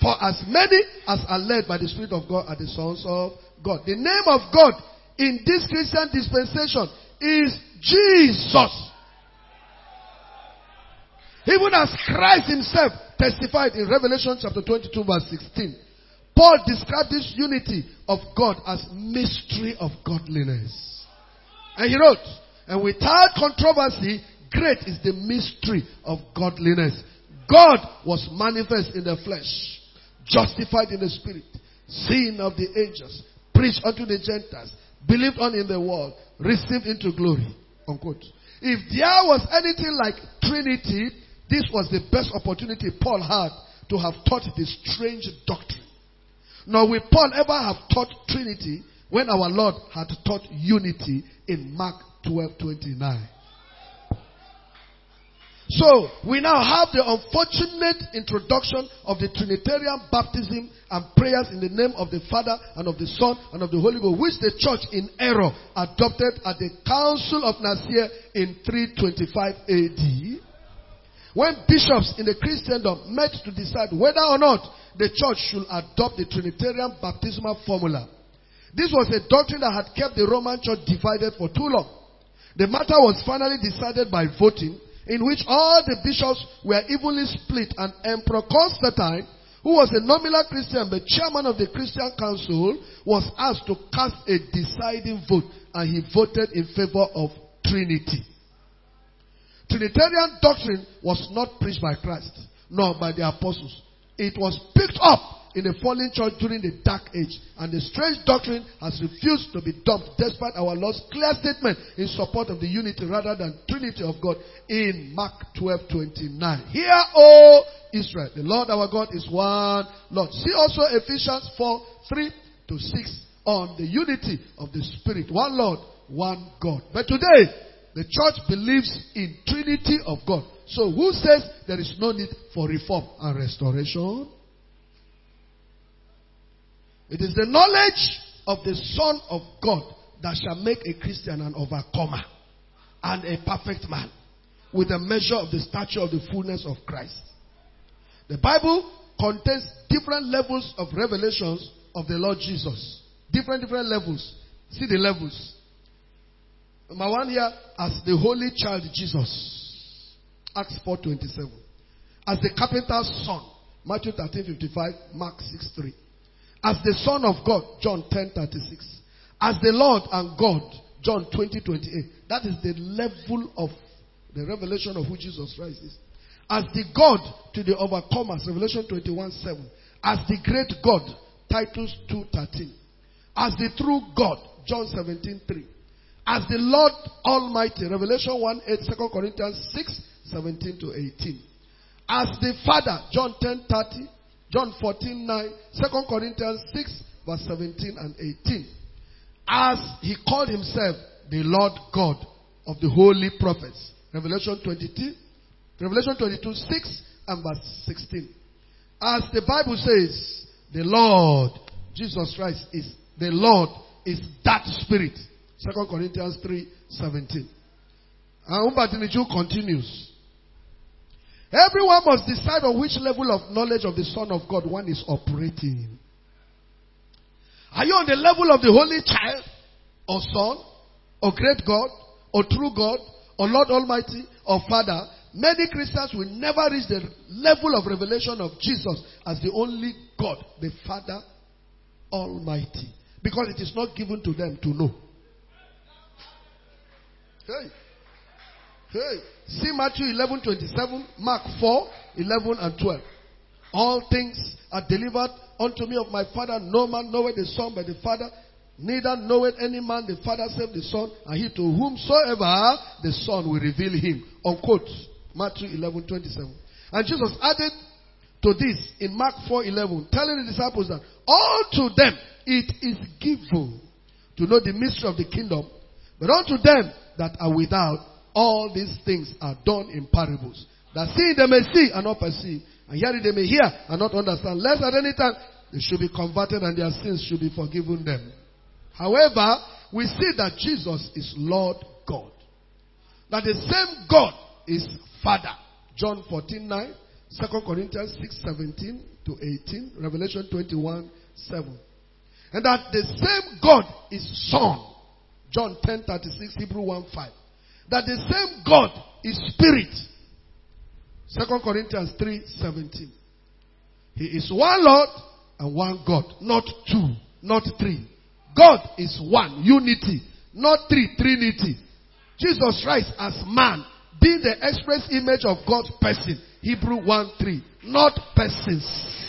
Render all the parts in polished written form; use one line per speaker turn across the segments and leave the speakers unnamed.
For as many as are led by the Spirit of God are the sons of God. The name of God in this Christian dispensation is Jesus. Even as Christ himself testified in Revelation chapter 22 verse 16. Paul described this unity of God as mystery of godliness. And he wrote, and without controversy, great is the mystery of godliness. God was manifest in the flesh, justified in the spirit, seen of the angels, preached unto the Gentiles, believed on in the world, received into glory. Unquote. If there was anything like Trinity, this was the best opportunity Paul had to have taught this strange doctrine. Nor will Paul ever have taught Trinity when our Lord had taught unity in Mark 12:29. So, we now have the unfortunate introduction of the Trinitarian baptism and prayers in the name of the Father and of the Son and of the Holy Ghost, which the church in error adopted at the Council of Nicaea in 325 AD. When bishops in the Christendom met to decide whether or not the church should adopt the Trinitarian baptismal formula. This was a doctrine that had kept the Roman church divided for too long. The matter was finally decided by voting, in which all the bishops were evenly split, and Emperor Constantine, who was a nominal Christian but chairman of the Christian Council, was asked to cast a deciding vote, and he voted in favor of Trinity. Trinitarian doctrine was not preached by Christ, nor by the apostles. It was picked up in the fallen church during the Dark Age, and the strange doctrine has refused to be dumped despite our Lord's clear statement in support of the unity rather than Trinity of God in Mark 12:29. Hear, O Israel, the Lord our God is one Lord. See also Ephesians 4:3-6 on the unity of the Spirit. One Lord, one God. But today, the church believes in Trinity of God. So who says there is no need for reform and restoration? It is the knowledge of the Son of God that shall make a Christian an overcomer and a perfect man with a measure of the stature of the fullness of Christ. The Bible contains different levels of revelations of the Lord Jesus. Different levels. See the levels. Number one here, as the Holy Child Jesus. Acts 4:27. As the carpenter's son. Matthew 13:55. Mark 6:3. As the Son of God. John 10:36. As the Lord and God. John 20:28. That is the level of the revelation of who Jesus Christ is. As the God to the overcomers. Revelation 21:7. As the great God. Titus 2:13. As the true God. John 17:3. As the Lord Almighty, Revelation 1:8, 2 Corinthians 6:17-18. As the Father, John 10:30, John 14:9, 2 Corinthians 6:17 and 18. As he called himself the Lord God of the holy prophets, Revelation 22:6 and verse 16. As the Bible says, the Lord, Jesus Christ is the Lord, is that Spirit. 2 Corinthians 3:17. And Umbatinichu continues. Everyone must decide on which level of knowledge of the Son of God one is operating. Are you on the level of the Holy Child, or Son, or Great God, or True God, or Lord Almighty, or Father? Many Christians will never reach the level of revelation of Jesus as the only God, the Father Almighty, because it is not given to them to know. See Matthew 11:27, Mark 4:11 and 12. All things are delivered unto me of my Father. No man knoweth the Son but the Father. Neither knoweth any man the Father save the Son, and he to whomsoever the Son will reveal him. Unquote. Matthew 11:27. And Jesus added to this in Mark 4:11, telling the disciples that all to them it is given to know the mystery of the kingdom, but unto them that are without, all these things are done in parables, that seeing they may see and not perceive, and hearing they may hear and not understand, lest at any time they should be converted and their sins should be forgiven them. However, we see that Jesus is Lord God. That the same God is Father. John 14:9, 2 Corinthians 6:17 to 18. Revelation 21:7. And that the same God is Son. John 10:36. Hebrew 1:5. That the same God is Spirit. 2 Corinthians 3:17. He is one Lord and one God. Not two. Not three. God is one. Unity. Not three. Trinity. Jesus Christ as man, being the express image of God's person. Hebrew 1:3. Not persons.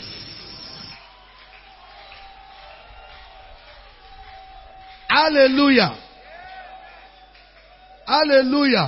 Hallelujah. Hallelujah.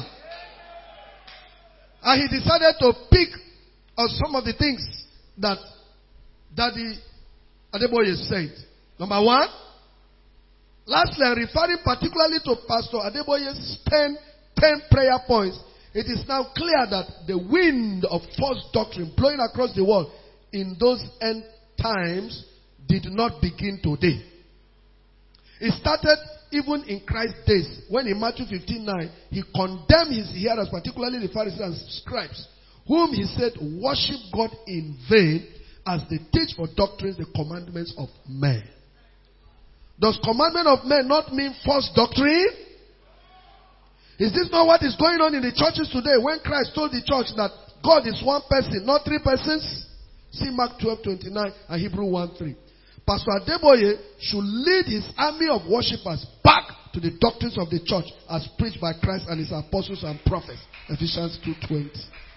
And he decided to pick on some of the things that Daddy Adeboye said. Number one, lastly, I'm referring particularly to Pastor Adeboye's 10 prayer points. It is now clear that the wind of false doctrine blowing across the world in those end times did not begin today. It started even in Christ's days, when in Matthew 15:9, he condemned his hearers, particularly the Pharisees and scribes, whom he said worship God in vain as they teach for doctrines the commandments of men. Does commandment of men not mean false doctrine? Is this not what is going on in the churches today when Christ told the church that God is one person, not three persons? See Mark 12:29 and Hebrew 1:3. Pastor Adeboye should lead his army of worshippers back to the doctrines of the church as preached by Christ and his apostles and prophets. Ephesians 2:20.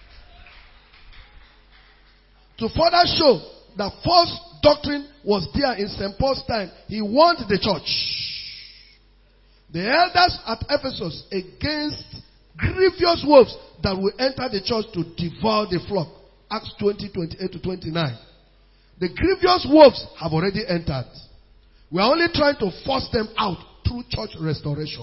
To further show that false doctrine was there in St. Paul's time, he warned the church, the elders at Ephesus, against grievous wolves that will enter the church to devour the flock. Acts 20:28 to 29. The grievous wolves have already entered. We are only trying to force them out through church restoration.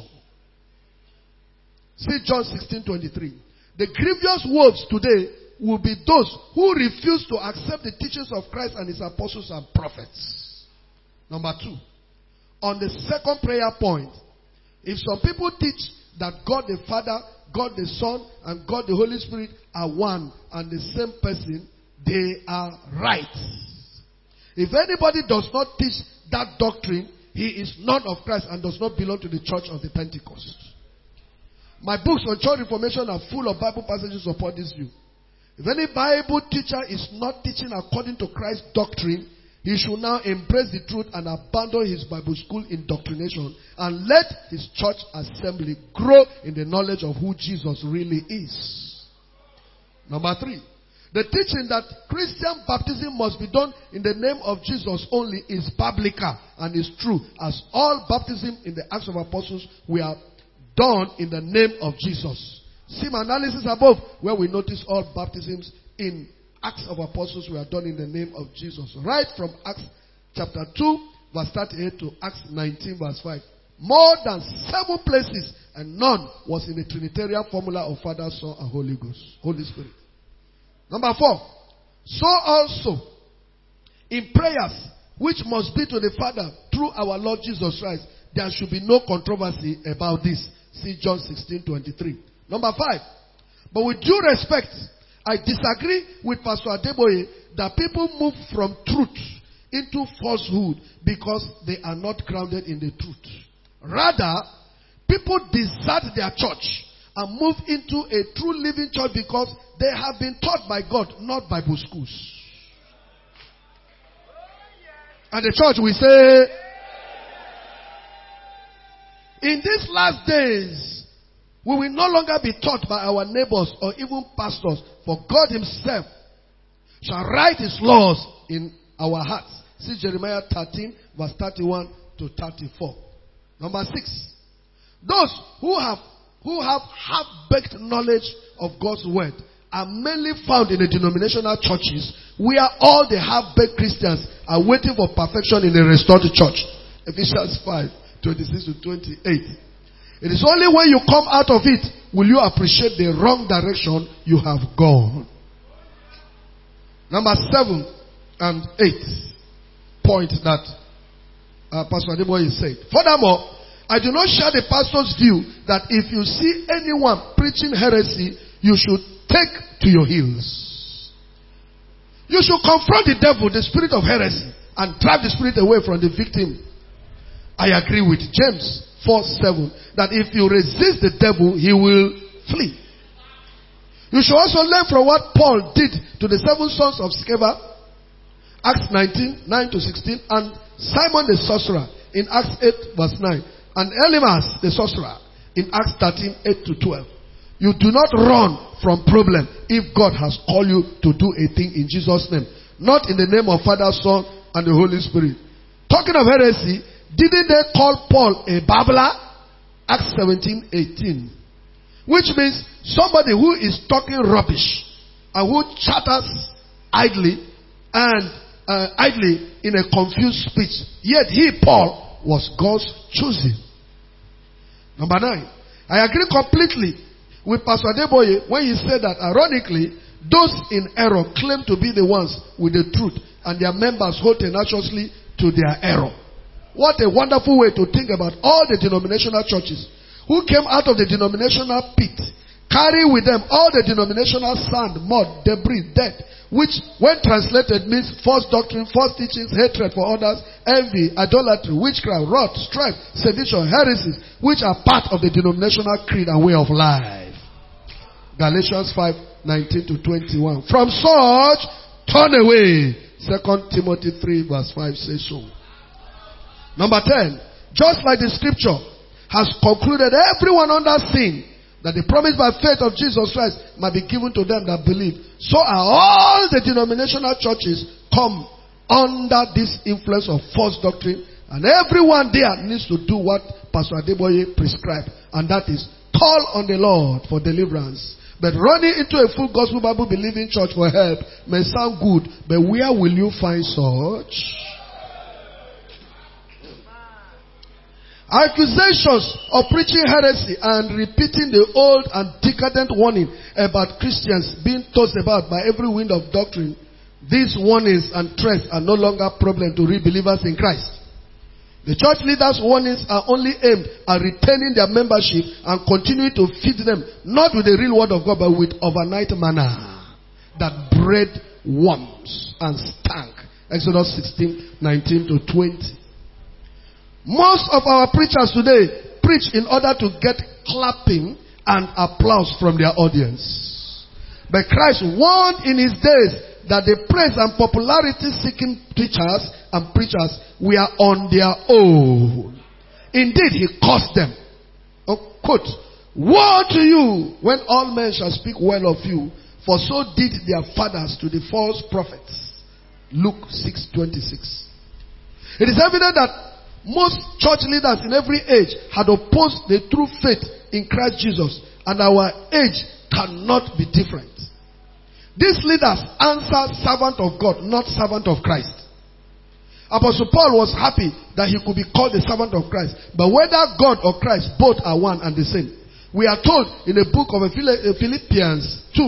See John 16:23. The grievous wolves today will be those who refuse to accept the teachings of Christ and his apostles and prophets. Number two, on the second prayer point, if some people teach that God the Father, God the Son, and God the Holy Spirit are one and the same person, they are right. If anybody does not teach that doctrine, he is not of Christ and does not belong to the church of the Pentecost. My books on church reformation are full of Bible passages to support this view. If any Bible teacher is not teaching according to Christ's doctrine, he should now embrace the truth and abandon his Bible school indoctrination and let his church assembly grow in the knowledge of who Jesus really is. Number three, the teaching that Christian baptism must be done in the name of Jesus only is biblical and is true, as all baptism in the Acts of Apostles were done in the name of Jesus. See my analysis above, where we notice all baptisms in Acts of Apostles were done in the name of Jesus. Right from Acts chapter 2, verse 38 to Acts 19, verse 5. More than 7 places, and none was in the Trinitarian formula of Father, Son, and Holy Spirit. Number 4, so also in prayers which must be to the Father through our Lord Jesus Christ, there should be no controversy about this. See John 16:23. Number 5, but with due respect, I disagree with Pastor Adeboye that people move from truth into falsehood because they are not grounded in the truth. Rather, people desert their church and move into a true living church because they have been taught by God, not Bible schools. And the church will say, in these last days, we will no longer be taught by our neighbors or even pastors, for God himself shall write his laws in our hearts. See Jeremiah 13, verse 31 to 34. Number 6, those who have half-baked knowledge of God's word are mainly found in the denominational churches where all the half-baked Christians are waiting for perfection in a restored church. Ephesians 5, 26 to 28. It is only when you come out of it will you appreciate the wrong direction you have gone. Number 7 and 8 point that Pastor Adeboye said. Furthermore, I do not share the pastor's view that if you see anyone preaching heresy, you should take to your heels. You should confront the devil, the spirit of heresy, and drive the spirit away from the victim. I agree with James 4:7 that if you resist the devil, he will flee. You should also learn from what Paul did to the 7 sons of Sceva, Acts 19:9-16, and Simon the sorcerer in Acts 8:9, and Elymas the sorcerer in Acts 13:8-12. You do not run from problem if God has called you to do a thing in Jesus' name, not in the name of Father, Son, and the Holy Spirit. Talking of heresy, didn't they call Paul a babbler? Acts 17:18. Which means somebody who is talking rubbish and who chatters idly and idly in a confused speech. Yet he, Paul, was God's chosen. Number 9. I agree completely with Pastor Adeboye when he said that ironically, those in error claim to be the ones with the truth and their members hold tenaciously to their error. What a wonderful way to think about all the denominational churches who came out of the denominational pit, carry with them all the denominational sand, mud, debris, death, which when translated means false doctrine, false teachings, hatred for others, envy, idolatry, witchcraft, wrath, strife, sedition, heresies, which are part of the denominational creed and way of life. Galatians 5:19-21. From such, turn away. 2 Timothy 3:5 says so. Number 10. Just like the scripture has concluded everyone under sin, that the promise by faith of Jesus Christ might be given to them that believe, so are all the denominational churches come under this influence of false doctrine, and everyone there needs to do what Pastor Adeboye prescribed, and that is call on the Lord for deliverance. But running into a full gospel Bible believing church for help may sound good, but where will you find such? Accusations of preaching heresy and repeating the old and decadent warning about Christians being tossed about by every wind of doctrine. These warnings and threats are no longer a problem to real believers in Christ. The church leaders' warnings are only aimed at retaining their membership and continuing to feed them, not with the real word of God, but with overnight manna that bred worms and stank. Exodus 16:19-20. Most of our preachers today preach in order to get clapping and applause from their audience. But Christ warned in his days that the praise and popularity seeking teachers and preachers were on their own. Indeed, he cursed them. Quote, woe to you when all men shall speak well of you, for so did their fathers to the false prophets. Luke 6:26. It is evident that most church leaders in every age had opposed the true faith in Christ Jesus, and our age cannot be different. These leaders answer servant of God, not servant of Christ. Apostle Paul was happy that he could be called the servant of Christ, but whether God or Christ, both are one and the same. We are told in the book of Philippians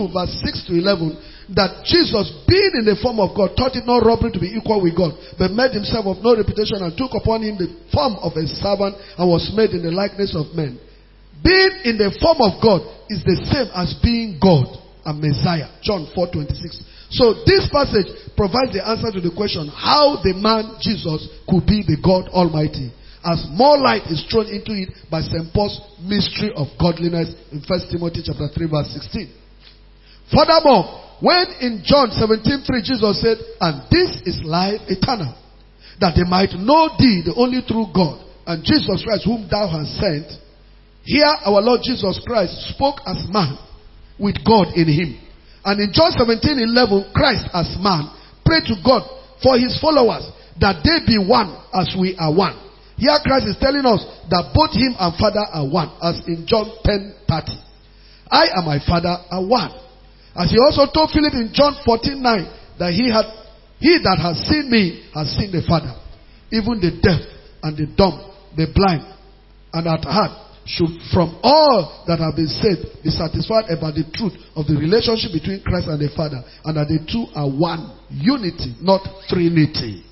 2:6-11 that Jesus, being in the form of God, thought it not robbery to be equal with God, but made himself of no reputation and took upon him the form of a servant and was made in the likeness of men. Being in the form of God is the same as being God and Messiah. John 4:26. So this passage provides the answer to the question how the man Jesus could be the God Almighty, as more light is thrown into it by St. Paul's mystery of godliness in 1 Timothy chapter 3:16. Furthermore, when in John 17:3 Jesus said, and this is life eternal, that they might know thee, the only true God, and Jesus Christ whom thou hast sent. Here our Lord Jesus Christ spoke as man with God in him. And in John 17:11, Christ as man prayed to God for his followers that they be one as we are one. Here Christ is telling us that both him and Father are one, as in John 10:30. I and my Father are one. As he also told Philip in John 14:9 that he that has seen me has seen the Father. Even the deaf and the dumb, the blind and at heart should from all that have been said be satisfied about the truth of the relationship between Christ and the Father, and that the two are one, unity, not trinity.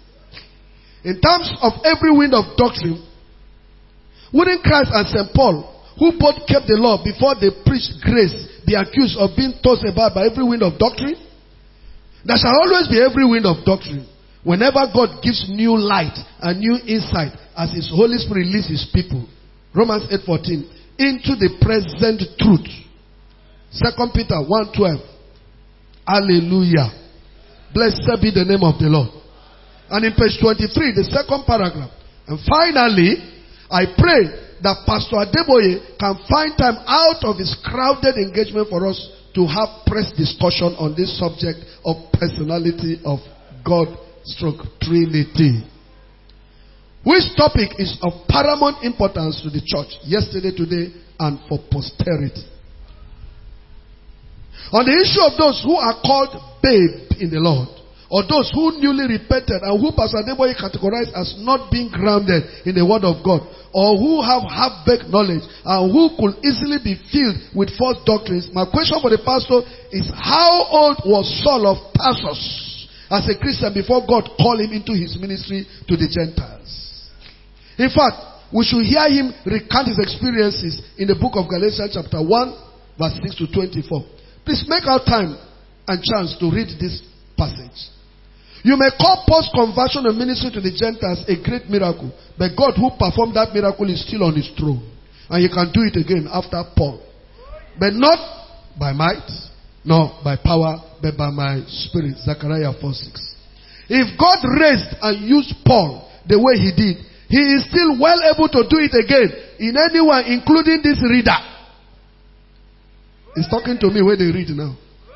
In terms of every wind of doctrine, wouldn't Christ and St. Paul, who both kept the law before they preached grace, be accused of being tossed about by every wind of doctrine? There shall always be every wind of doctrine. Whenever God gives new light and new insight as His Holy Spirit leads His people. Romans 8:14. Into the present truth. 2 Peter 1:12. Hallelujah. Blessed be the name of the Lord. And in page 23, the second paragraph. And finally, I pray that Pastor Adeboye can find time out of his crowded engagement for us to have press discussion on this subject of personality of God/Trinity. Which topic is of paramount importance to the church yesterday, today, and for posterity. On the issue of those who are called babe in the Lord, or those who newly repented and who Pastor Adeboye categorized as not being grounded in the Word of God, or who have half-baked knowledge and who could easily be filled with false doctrines, my question for the pastor is, how old was Saul of Tarsus as a Christian before God called him into his ministry to the Gentiles? In fact, we should hear him recount his experiences in the book of Galatians chapter 1 verse 6 to 24. Please make out time and chance to read this passage. You may call Paul's conversion and ministry to the Gentiles a great miracle, but God who performed that miracle is still on his throne. And he can do it again after Paul. But not by might, nor by power, but by my spirit. Zechariah 4:6. If God raised and used Paul the way he did, he is still well able to do it again in anyone, including this reader. He's talking to me when they read now.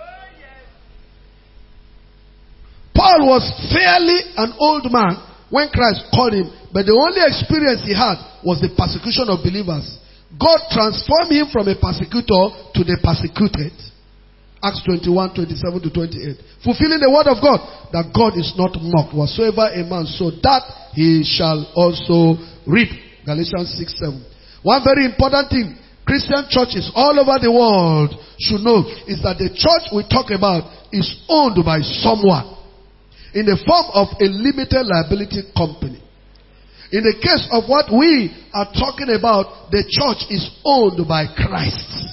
Paul was fairly an old man when Christ called him, but the only experience he had was the persecution of believers. God transformed him from a persecutor to the persecuted. Acts 21:27 to 28. Fulfilling the word of God, that God is not mocked. Whatsoever a man sow, that he shall also reap. Galatians 6:7. One very important thing Christian churches all over the world should know is that the church we talk about is owned by someone in the form of a limited liability company. In the case of what we are talking about, the church is owned by Christ.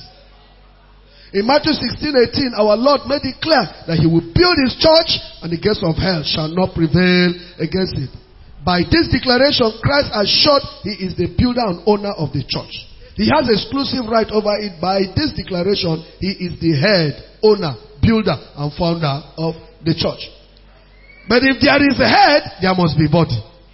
In Matthew 16:18, our Lord made it clear that He will build His church and the gates of hell shall not prevail against it. By this declaration, Christ assured He is the builder and owner of the church. He has exclusive right over it. By this declaration, He is the head, owner, builder, and founder of the church. But if there is a head, there must be body.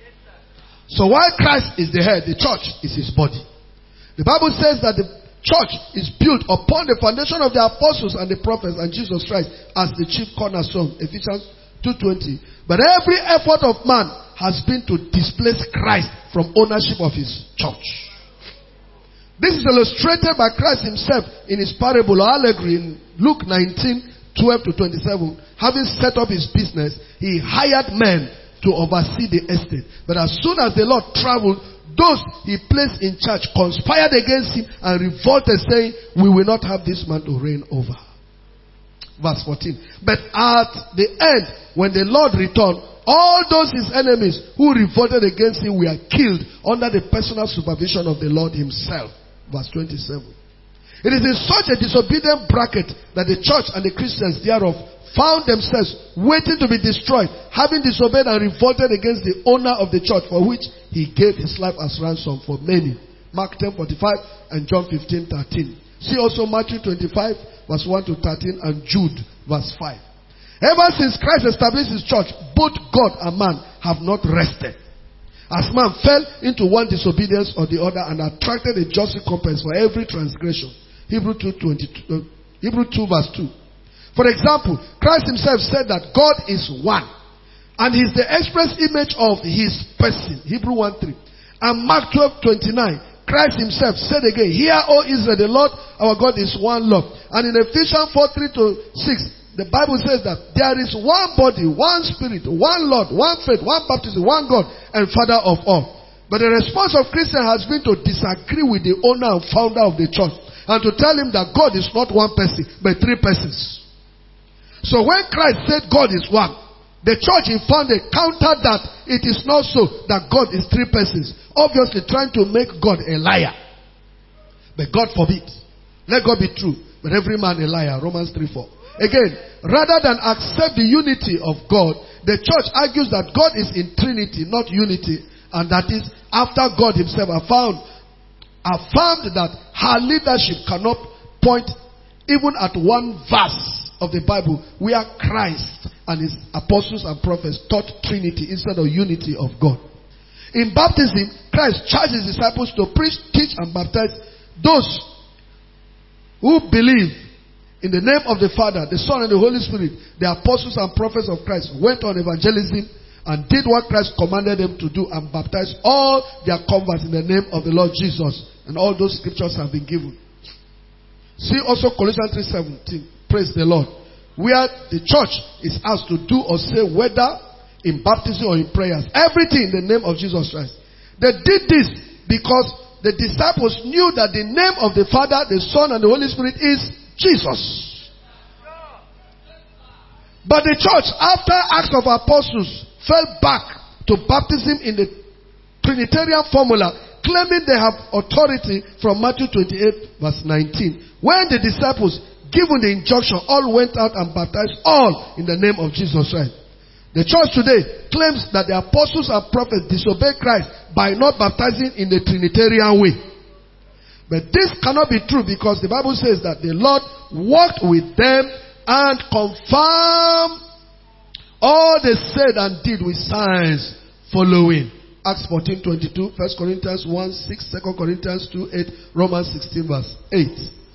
So while Christ is the head, the church is His body. The Bible says that the church is built upon the foundation of the apostles and the prophets and Jesus Christ as the chief cornerstone. Ephesians 2:20. But every effort of man has been to displace Christ from ownership of His church. This is illustrated by Christ Himself in His parable or allegory in Luke 19:12 to 27. Having set up His business, He hired men to oversee the estate. But as soon as the Lord traveled, those He placed in charge conspired against Him and revolted, saying, "We will not have this man to reign over." Verse 14. But at the end, when the Lord returned, all those His enemies who revolted against Him were killed under the personal supervision of the Lord Himself. Verse 27. It is in such a disobedient bracket that the church and the Christians thereof found themselves waiting to be destroyed, having disobeyed and revolted against the owner of the church, for which He gave His life as ransom for many. Mark 10:45 and John 15:13. See also Matthew 25 verse 1 to 13 and Jude verse 5. Ever since Christ established His church, both God and man have not rested. As man fell into one disobedience or the other and attracted a just recompense for every transgression. Hebrews 2 verse 2. For example, Christ Himself said that God is one and He is the express image of His person. Hebrews 1:3. And Mark 12:29. Christ Himself said again, "Hear, O Israel, the Lord our God is one Lord." And in Ephesians 4:3 to 6, the Bible says that there is one body, one Spirit, one Lord, one faith, one baptism, one God and Father of all. But the response of Christians has been to disagree with the owner and founder of the church and to tell him that God is not one person, but three persons. So when Christ said God is one, the church found a counter that it is not so, that God is three persons. Obviously trying to make God a liar. But God forbid. Let God be true, but every man a liar. Romans 3:4. Again, rather than accept the unity of God, the church argues that God is in Trinity, not unity, and that is after God himself affirmed that her leadership cannot point even at one verse of the Bible where Christ and his apostles and prophets taught Trinity instead of unity of God. In baptism, Christ charged his disciples to preach, teach, and baptize those who believe in the name of the Father, the Son, and the Holy Spirit. The apostles and prophets of Christ went on evangelism and did what Christ commanded them to do and baptized all their converts in the name of the Lord Jesus. And all those scriptures have been given. See also Colossians 3:17. Praise the Lord. Where the church is asked to do or say, whether in baptism or in prayers, everything in the name of Jesus Christ. They did this because the disciples knew that the name of the Father, the Son, and the Holy Spirit is Jesus. But the church, after Acts of Apostles, fell back to baptism in the Trinitarian formula, claiming they have authority from Matthew 28 verse 19. When the disciples, given the injunction, all went out and baptized all in the name of Jesus Christ. The church today claims that the apostles and prophets disobeyed Christ by not baptizing in the Trinitarian way. But this cannot be true because the Bible says that the Lord walked with them and confirmed all they said and did with signs following. Acts 14:22, 1 Corinthians 1:6, 2 Corinthians 2:8, Romans 16 verse 8.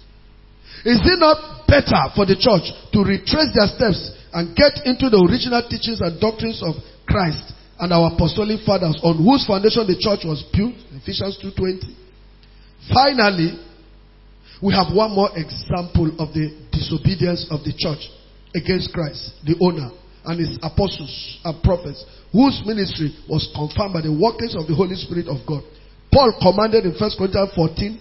Is it not better for the church to retrace their steps and get into the original teachings and doctrines of Christ and our apostolic fathers on whose foundation the church was built? Ephesians 2:20. Finally, we have one more example of the disobedience of the church against Christ, the owner, and his apostles and prophets, whose ministry was confirmed by the workings of the Holy Spirit of God. Paul commanded in 1 Corinthians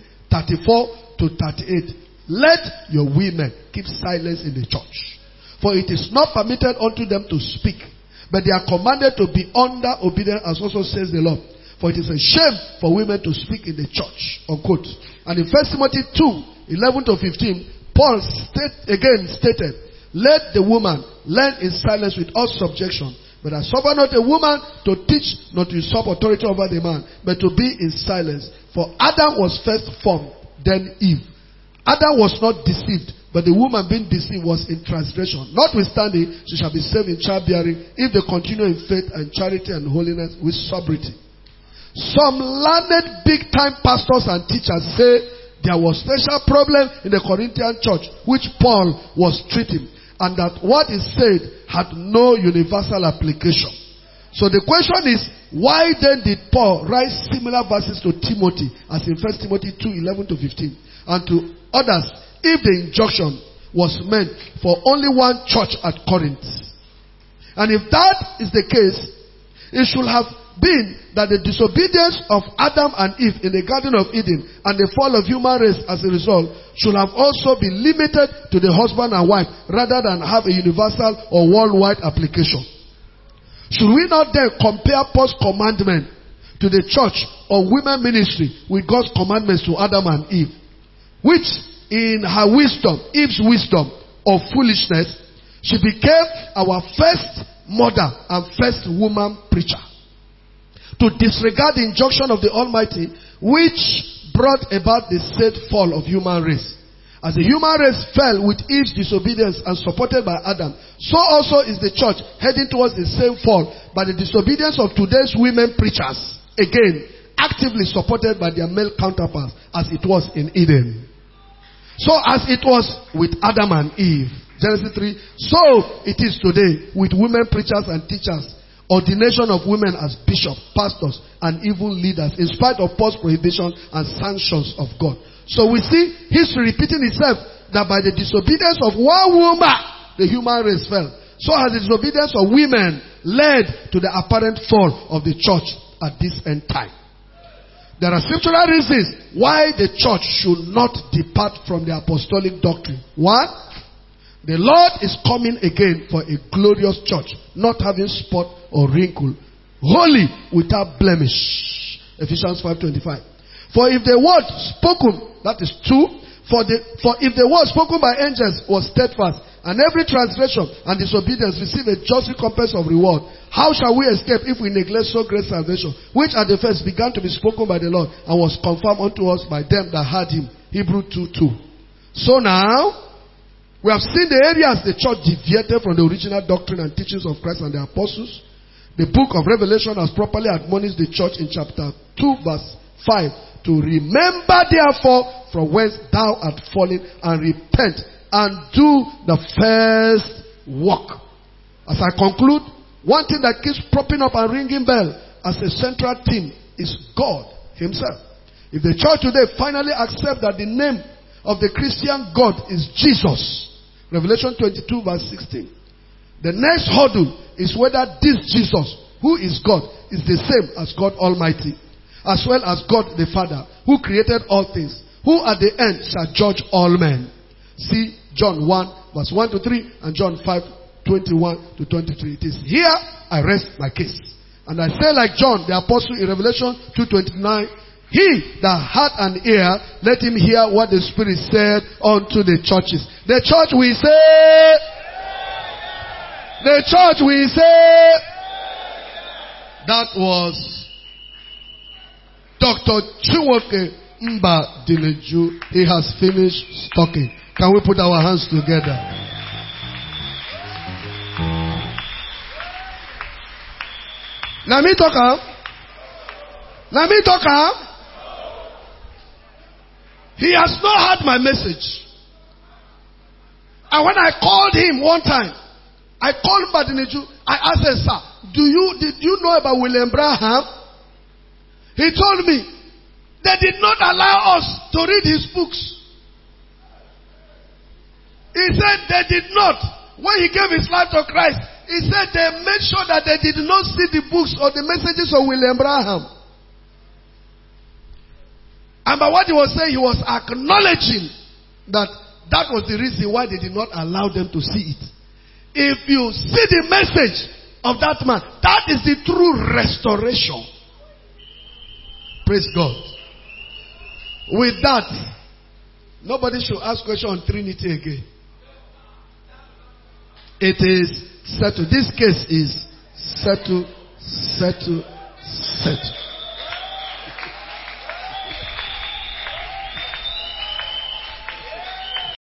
14:34-38, let your women keep silence in the church, for it is not permitted unto them to speak, but they are commanded to be under obedience, as also says the Lord. For it is a shame for women to speak in the church. Unquote. And in 1 Timothy 2:11-15, Paul stated, let the woman learn in silence with all subjection. But I suffer not a woman to teach, not to usurp authority over the man, but to be in silence. For Adam was first formed, then Eve. Adam was not deceived, but the woman being deceived was in transgression. Notwithstanding, she shall be saved in childbearing if they continue in faith and charity and holiness with sobriety. Some learned big-time pastors and teachers say there was special problem in the Corinthian church which Paul was treating, and that what is said had no universal application. So the question is, why then did Paul write similar verses to Timothy as in 1 Timothy 2:11-15 and to others if the injunction was meant for only one church at Corinth? And if that is the case, it should have been that the disobedience of Adam and Eve in the Garden of Eden and the fall of human race as a result should have also been limited to the husband and wife rather than have a universal or worldwide application. Should we not then compare Paul's commandment to the church or women ministry with God's commandments to Adam and Eve, which in her wisdom, Eve's wisdom of foolishness, she became our first mother and first woman preacher, to disregard the injunction of the Almighty, which brought about the said fall of human race. As the human race fell with Eve's disobedience and supported by Adam, so also is the church heading towards the same fall by the disobedience of today's women preachers, again, actively supported by their male counterparts, as it was in Eden. So as it was with Adam and Eve, Genesis 3, so it is today with women preachers and teachers, ordination of women as bishops, pastors, and even leaders, in spite of Paul's prohibition and sanctions of God. So we see history repeating itself, that by the disobedience of one woman, the human race fell. So has the disobedience of women led to the apparent fall of the church at this end time. There are scriptural reasons why the church should not depart from the apostolic doctrine. One, the Lord is coming again for a glorious church, not having spot or wrinkle, holy without blemish. Ephesians 5:25. For if the word spoken, that is true, for if the word spoken by angels was steadfast, and every transgression and disobedience receive a just recompense of reward. How shall we escape if we neglect so great salvation, which at the first began to be spoken by the Lord, and was confirmed unto us by them that heard him? Hebrews 2:2. So now, we have seen the areas the church deviated from the original doctrine and teachings of Christ and the apostles. The book of Revelation has properly admonished the church in chapter 2 verse 5 to remember therefore from whence thou art fallen, and repent and do the first work. As I conclude, one thing that keeps propping up and ringing bell as a central theme is God himself. If the church today finally accepts that the name of the Christian God is Jesus, Revelation 22 verse 16, the next hurdle is whether this Jesus, who is God, is the same as God Almighty, as well as God the Father, who created all things, who at the end shall judge all men. See John 1 verse 1 to 3 and John 5 21 to 23. It is here I rest my case. And I say like John the apostle in Revelation 2:29, he that hath an ear, let him hear what the Spirit said unto the churches. The church will say, the church will say, that was Dr. Chinwoke Mbadineju. He has finished talking. Can we put our hands together? Let me talk up. Let me talk up. He has not heard my message. And when I called him one time, I called Mbadineju. I asked him, sir, did you know about William Branham? He told me they did not allow us to read his books. He said they did not. When he gave his life to Christ, he said they made sure that they did not see the books or the messages of William Branham. And by what he was saying, he was acknowledging that that was the reason why they did not allow them to see it. If you see the message of that man, that is the true restoration. Praise God. With that, nobody should ask question on Trinity again. It is settled. This case is settled.